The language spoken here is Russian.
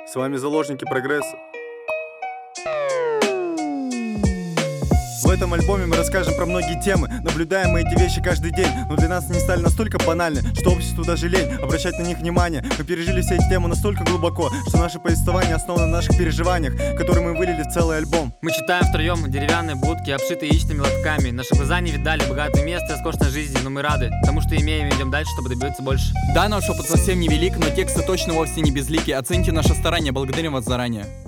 С вами заложники прогресса. В этом альбоме мы расскажем про многие темы. Наблюдаем мы эти вещи каждый день, но для нас они стали настолько банальны, что обществу даже лень обращать на них внимание. Мы пережили все эти темы настолько глубоко, что наше повествование основано на наших переживаниях, которые мы вылили в целый альбом. Мы читаем втроем деревянные будки, обшитые яичными лотками. Наши глаза не видали богатое место и роскошной жизни, но мы рады тому, что имеем, и идем дальше, чтобы добиться больше. Да, наш опыт совсем невелик, но тексты точно вовсе не безлики. Оцените наше старание, благодарим вас заранее.